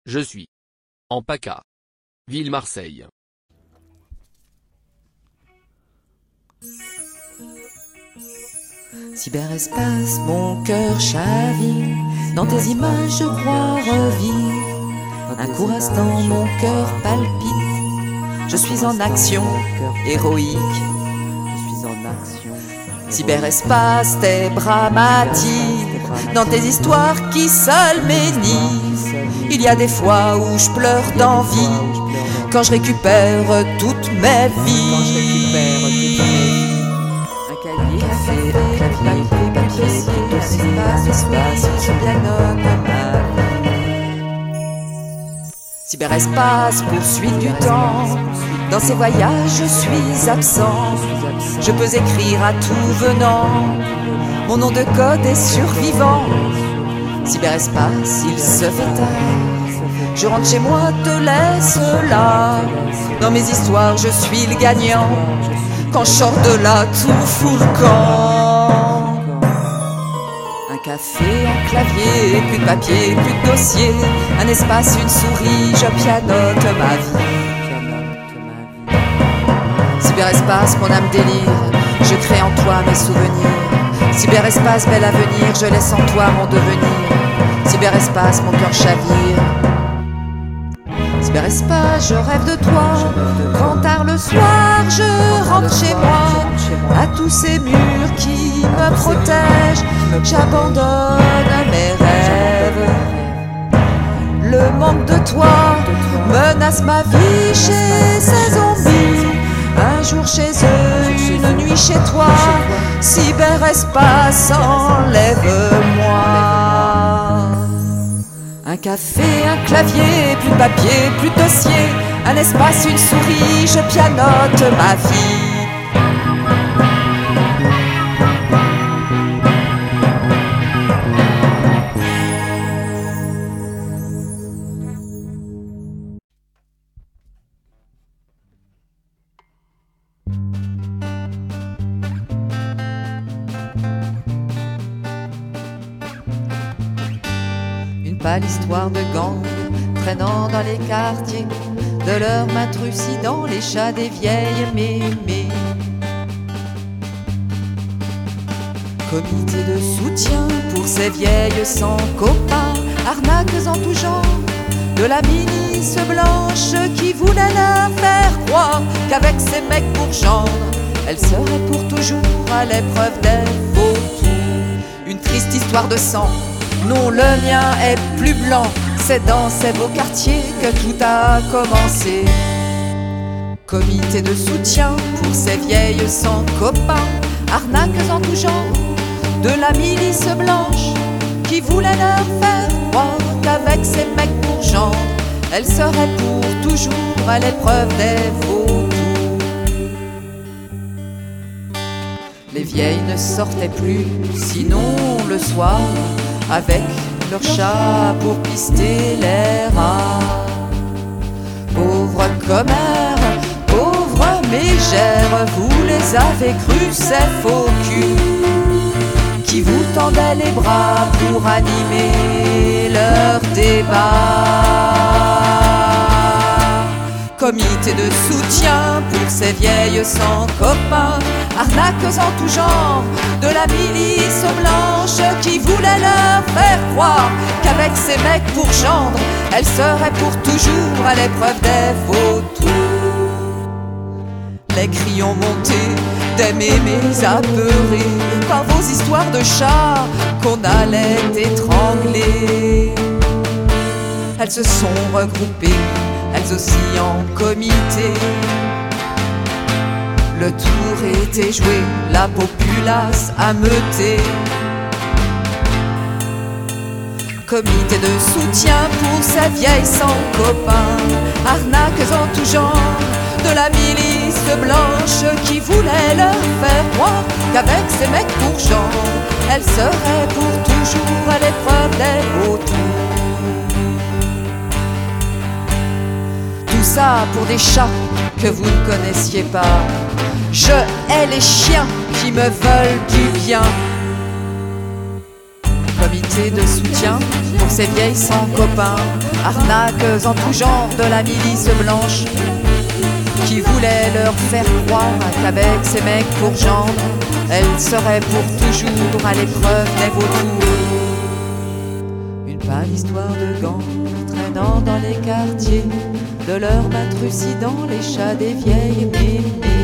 Je suis en PACA, ville Marseille. Cyberespace, mon cœur chavire, dans tes images je crois revivre. Un court instant, mon cœur palpite, je suis en action héroïque. Cyberespace, tes bras m'attirent, dans tes histoires qui seules m'énivent. Il y a des fois où je pleure d'envie, quand je récupère toute ma vie. Un cahier, un clavier, papier, espace, je pianote ma vie. Cyberespace, poursuite du temps, dans ces voyages je suis absent. Je peux écrire à tout venant, mon nom de code est survivant. Cyberespace, il se fait tard, je rentre chez moi, te laisse là. Dans mes histoires je suis le gagnant, quand je sors de là tout fout le camp. Un café, un clavier, plus de papier, plus de dossier, un espace, une souris, je pianote ma vie. Cyberespace, mon âme délire, je crée en toi mes souvenirs. Cyberespace, bel avenir, je laisse en toi mon devenir. Cyberespace, mon cœur chavire. Cyberespace, je rêve de toi, quand tard le soir je rentre chez moi. À tous ces murs qui me protègent, j'abandonne mes rêves. Le manque de toi menace ma vie chez ces zombies. Un jour chez eux, une nuit chez toi. Cyberespace, enlève-moi. Un café, un clavier, plus de papier, plus de dossier, un espace, une souris, je pianote ma vie. Pas l'histoire de gang traînant dans les quartiers, de leurs mains trucidant les chats des vieilles mémés. Comité de soutien pour ces vieilles sans copains, arnaques en tout genre, de la milice blanche qui voulait leur faire croire qu'avec ces mecs pour gendre, elle serait pour toujours à l'épreuve des vautours. Une triste histoire de sang. Non, le mien est plus blanc, c'est dans ces beaux quartiers que tout a commencé. Comité de soutien pour ces vieilles sans copains, arnaques en tout genre, de la milice blanche qui voulait leur faire croire qu'avec ces mecs pour gendre, elle serait pour toujours à l'épreuve des vautours. Les vieilles ne sortaient plus, sinon le soir, avec leur chat pour pister les rats. Pauvres commères, pauvres mégères, vous les avez crus, ces faux culs qui vous tendaient les bras pour animer leur débat. Comité de soutien pour ces vieilles sans copains, arnaques en tout genre, de la milice blanche qui voulait leur faire croire qu'avec ces mecs pour gendre, elle serait pour toujours à l'épreuve des vautours. Les cris ont monté, des mémés apeurés par vos histoires de chats qu'on allait étrangler. Elles se sont regroupées, elles aussi en comité. Le tour était joué, la populace ameutée. Comité de soutien pour ces vieilles sans copains, arnaques en tout genre, de la milice blanche qui voulait leur faire croire qu'avec ces mecs pour genre, elle serait pour toujours à l'épreuve des vautours. Tout ça pour des chats que vous ne connaissiez pas. Je hais les chiens qui me veulent du bien. Comité de soutien pour ces vieilles sans copains, arnaques en tout genre de la milice blanche, qui voulait leur faire croire qu'avec ces mecs pour gendre, elle serait pour toujours à l'épreuve des vautours. Une pâle histoire de gants traînant dans les quartiers, de leur battre trucidant les chats des vieilles mémés.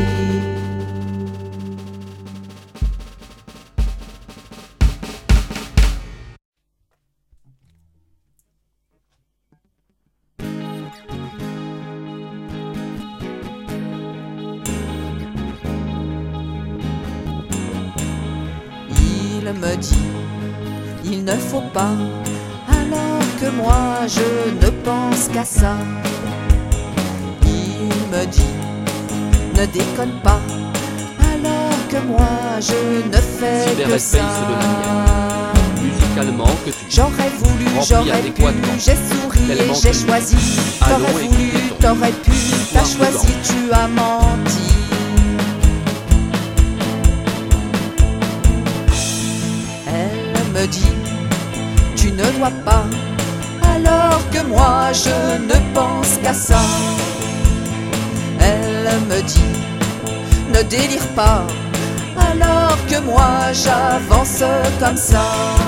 Il me dit, il ne faut pas, alors que moi je ne pense qu'à ça. Il me dit, ne déconne pas, alors que moi je ne fais que ça. Musicalement que tu J'aurais voulu, j'aurais pu, j'ai souri et j'ai choisi. T'aurais voulu, t'aurais pu, t'as choisi, tu as menti. Elle me dit, tu ne dois pas, alors que moi je ne pense qu'à ça. Elle me dit, ne délire pas, alors que moi j'avance comme ça.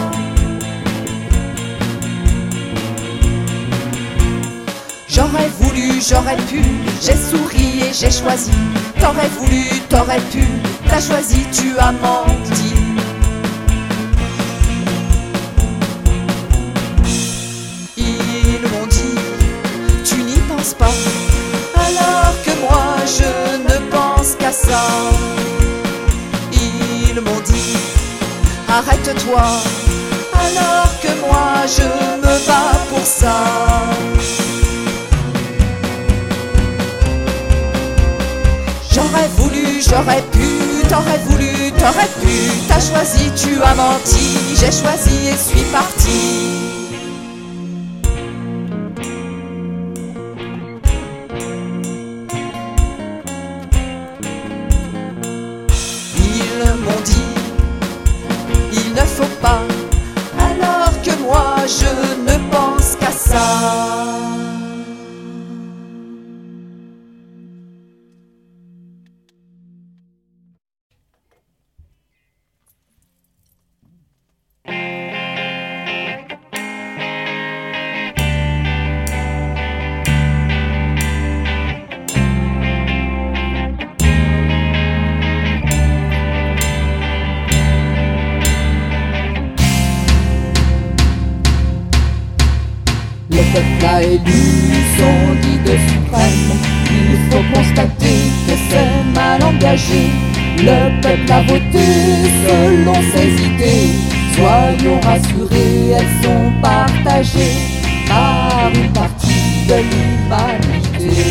J'aurais voulu, j'aurais pu, j'ai souri et j'ai choisi. T'aurais voulu, t'aurais pu, t'as choisi, tu as menti. Ils m'ont dit, tu n'y penses pas, alors que moi je ne pense qu'à ça. Ils m'ont dit, arrête-toi, alors que moi je me bats pour ça. J'aurais voulu, j'aurais pu, t'aurais voulu, t'aurais pu, t'as choisi, tu as menti, j'ai choisi et suis parti. Ils m'ont dit, il ne faut pas, alors que moi je ne pense qu'à ça. Le peuple a élu son guide suprême. Il faut constater que c'est mal engagé. Le peuple a voté selon ses idées. Soyons rassurés, elles sont partagées par une partie de l'humanité.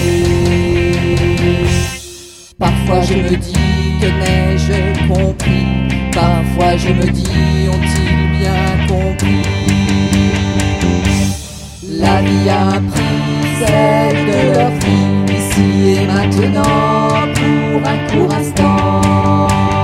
Parfois je me dis que n'ai-je compris. Parfois je me dis ont-ils bien compris. La vie a pris celle de leur vie, ici et maintenant, pour un court instant.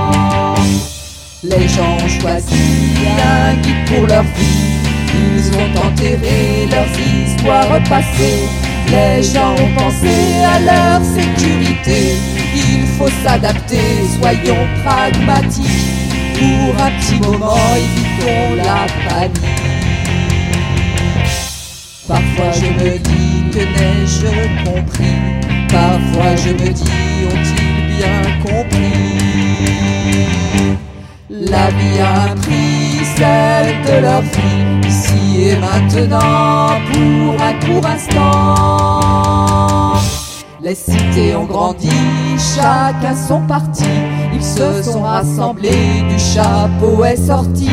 Les gens ont choisi un guide pour leur vie, ils ont enterré leurs histoires passées. Les gens ont pensé à leur sécurité, il faut s'adapter, soyons pragmatiques. Pour un petit moment, évitons la panique. Parfois je me dis que n'ai-je compris. Parfois je me dis ont-ils bien compris. La vie a pris celle de leur vie, ici et maintenant, pour un court instant. Les cités ont grandi, chacun son parti. Ils se sont rassemblés, du chapeau est sorti.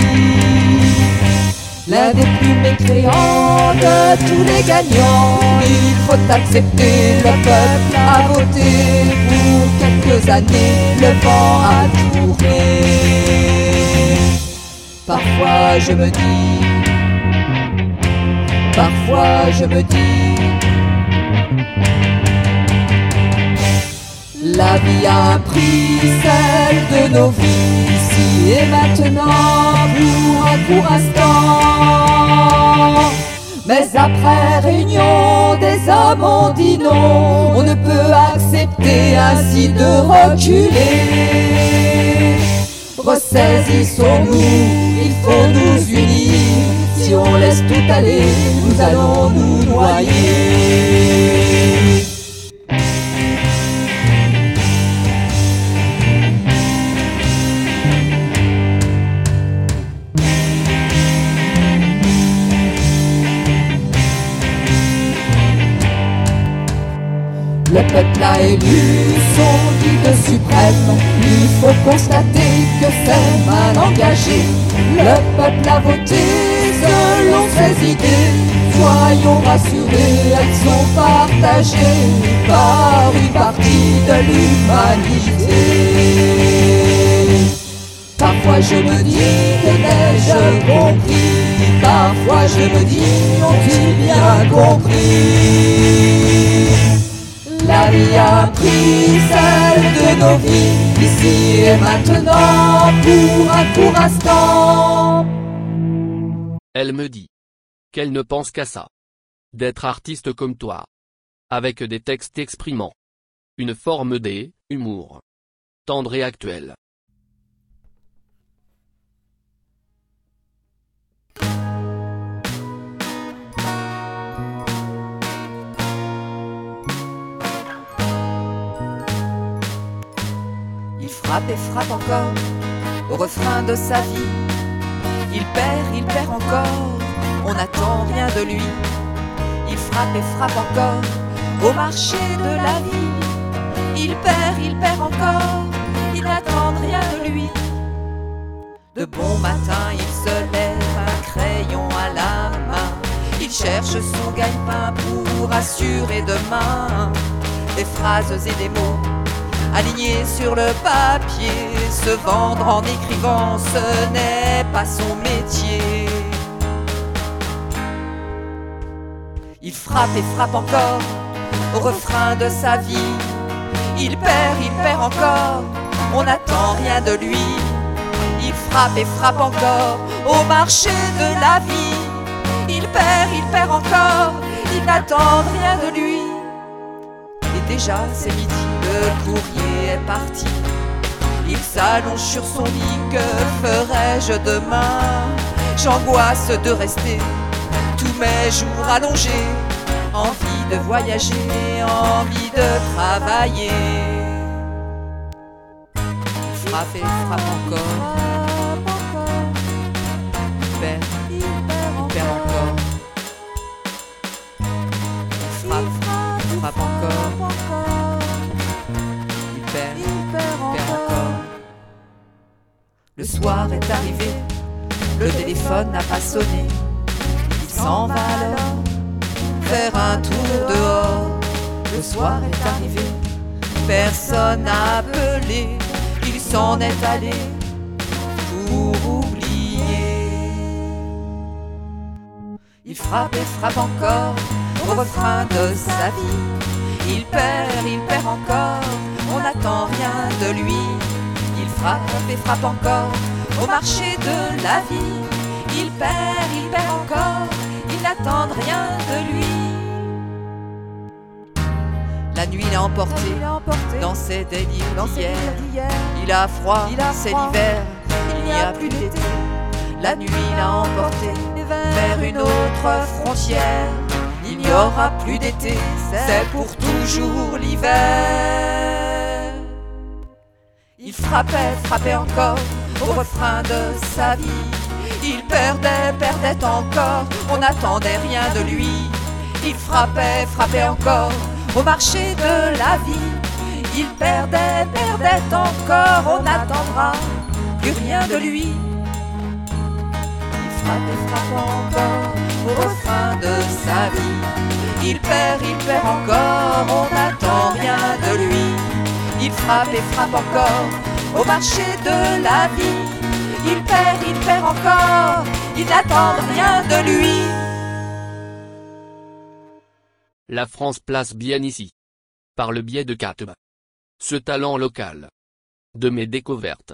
L'un des plus mécréants de tous les gagnants. Il faut accepter, le peuple a voté. Pour quelques années, le vent a tourné. Parfois je me dis, parfois je me dis, La vie a pris celle de nos vies, ici et maintenant, pour un court instant. Mais après réunion des hommes on dit non, on ne peut accepter ainsi de reculer. Ressaisissons-nous, il faut nous unir, si on laisse tout aller, nous allons nous noyer. Le peuple a élu son guide suprême. Il faut constater que c'est mal engagé. Le peuple a voté selon ses idées. Soyons rassurés, elles sont partagées par une partie de l'humanité. Parfois je me dis que n'ai-je compris. Parfois je me dis, ont-ils bien compris? La vie a pris celle de nos vies, ici et maintenant, pour un court instant. Elle me dit qu'elle ne pense qu'à ça. D'être artiste comme toi. Avec des textes exprimant une forme d'humour tendre et actuel. Il frappe et frappe encore au refrain de sa vie. Il perd encore, on n'attend rien de lui. Il frappe et frappe encore au marché de la vie. Il perd encore, ils n'attendent rien de lui. De bon matin, il se lève, un crayon à la main. Il cherche son gagne-pain pour assurer demain. Des phrases et des mots alignés sur le papier, se vendre en écrivant, ce n'est pas son métier. Il frappe et frappe encore au refrain de sa vie. Il perd encore, on n'attend rien de lui. Il frappe et frappe encore au marché de la vie. Il perd encore, ils n'attendent rien de lui. Et déjà c'est midi, le courrier est parti. Il s'allonge sur son lit, que ferai-je demain? J'angoisse de rester tous mes jours allongés. Envie de voyager, envie de travailler. Il frappe et frappe encore. Il perd encore. Il frappe encore. Il perd encore. Le soir est arrivé, le téléphone n'a pas sonné. Il s'en va alors faire un tour dehors. Le soir est arrivé, personne n'a appelé. Il s'en est allé pour oublier. Il frappe et frappe encore au refrain de sa vie. Il perd encore, on n'attend rien de lui. Il frappe et frappe encore au marché de la vie. Il perd encore, ils n'attendent rien de lui. La nuit l'a emporté dans ses délires d'hier. Il a froid, c'est l'hiver, il n'y a plus d'été. La nuit l'a emporté vers une autre frontière. Il n'y aura plus d'été, c'est pour toujours l'hiver. Il frappait encore au refrain de sa vie. Il perdait encore, on n'attendait rien de lui. Il frappait encore au marché de la vie. Il perdait encore, on n'attendra plus rien de lui. Il frappe encore au refrain de sa vie. Il perd encore, on n'attend rien de lui. Il frappe encore au marché de la vie. Il perd encore, ils n'attendent rien de lui. La France place bien ici. Par le biais de Katb. Ce talent local. De mes découvertes.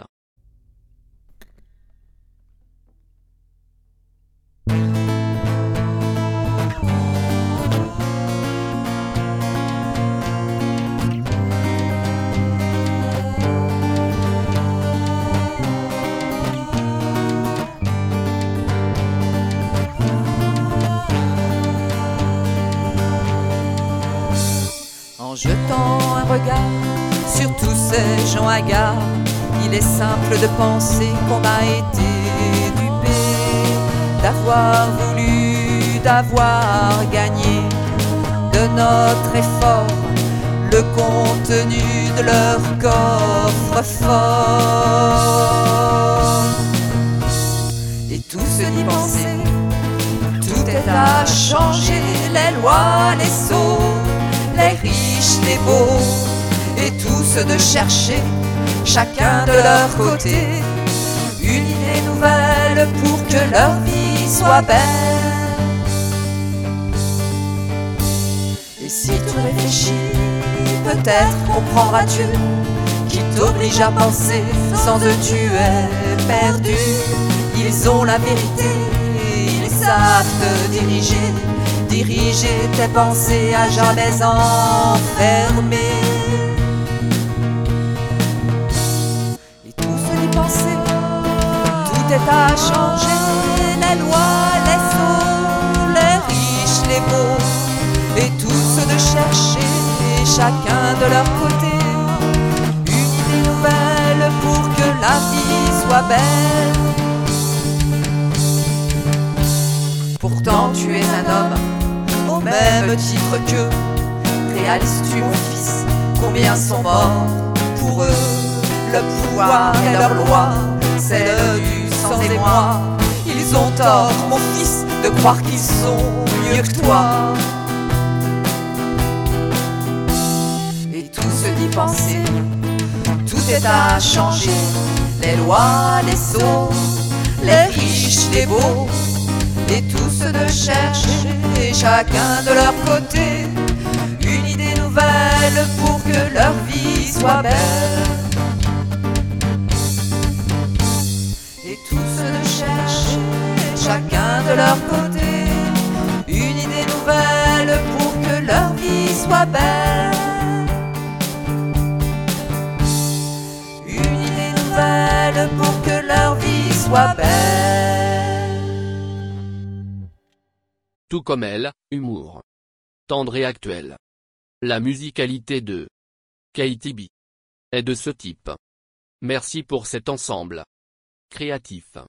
En jetant un regard sur tous ces gens hagards, il est simple de penser qu'on a été dupé, d'avoir voulu, d'avoir gagné de notre effort le contenu de leur coffre-fort. Et tout se dit penser, tout est à changer, les lois, les sceaux, les riches, les beaux, et tous de chercher, chacun de leur côté, une idée nouvelle pour que leur vie soit belle. Et si tu réfléchis, peut-être comprendras-tu qui t'oblige à penser sans eux tu es perdu. Ils ont la vérité, ils savent te diriger, diriger tes pensées à jamais enfermées. Et tout se dit penser, tout est à changer, les lois, les sceaux, les riches, les beaux, et tous de chercher, chacun de leur côté, une idée nouvelle pour que la vie soit belle. Pourtant tu es un homme au même titre qu'eux. Réalises-tu mon fils combien sont morts pour eux? Le pouvoir et leur loi, c'est le du sans émoi. Ils ont tort mon fils de croire qu'ils sont mieux que toi. Et tout se dit penser, tout est à changer, les lois, les sceaux, les riches, les beaux, et tous de chercher, chacun de leur côté, une idée nouvelle pour que leur vie soit belle. Et tous de chercher, chacun de leur côté, une idée nouvelle pour que leur vie soit belle. Une idée nouvelle pour que leur vie soit belle. Tout comme elle, humour. Tendre et actuel. La musicalité de Katy B est de ce type. Merci pour cet ensemble créatif.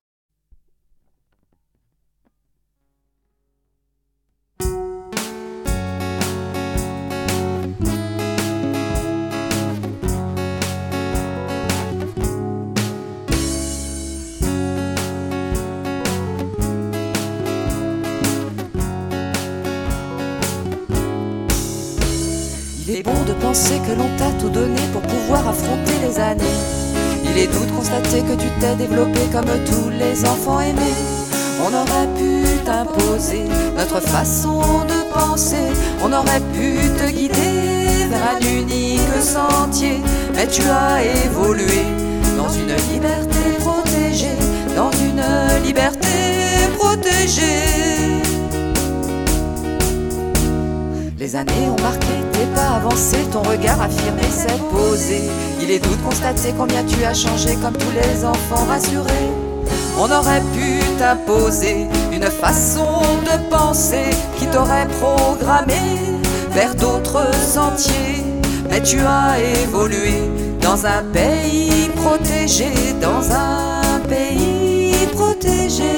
Il est bon de penser que l'on t'a tout donné pour pouvoir affronter les années. Il est doux de constater que tu t'es développé comme tous les enfants aimés. On aurait pu t'imposer notre façon de penser, on aurait pu te guider vers un unique sentier. Mais tu as évolué dans une liberté protégée, dans une liberté protégée. Les années ont marqué tes pas avancés, ton regard affirmé s'est posé. Il est doux de constater combien tu as changé comme tous les enfants rassurés. On aurait pu t'imposer une façon de penser qui t'aurait programmé vers d'autres sentiers. Mais tu as évolué dans un pays protégé, dans un pays protégé.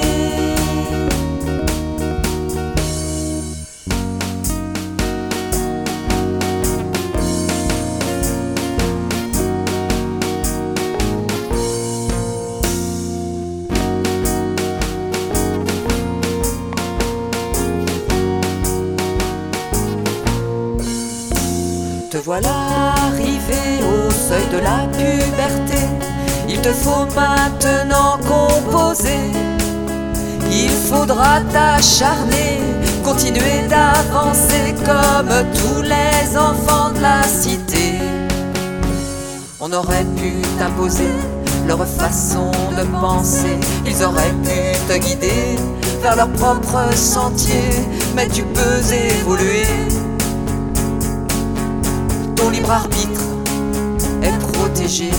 Te voilà arrivé au seuil de la puberté. Il te faut maintenant composer. Il faudra t'acharner, continuer d'avancer comme tous les enfants de la cité. On aurait pu t'imposer leur façon de penser, ils auraient pu te guider vers leur propre sentier, mais tu peux évoluer. Ton libre arbitre est protégé.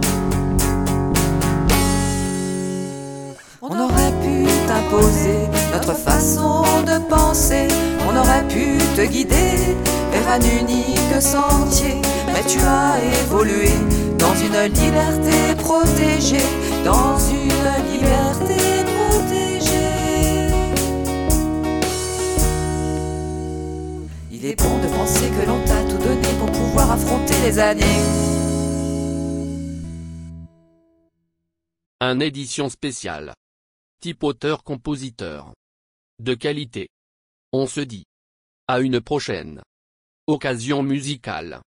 On aurait pu t'imposer notre façon de penser, on aurait pu te guider vers un unique sentier, mais tu as évolué dans une liberté protégée, dans une liberté protégée. Il est bon de penser que l'on t'a tout donné pour pouvoir affronter les années. Un édition spéciale. Type auteur-compositeur. De qualité. On se dit à une prochaine occasion musicale.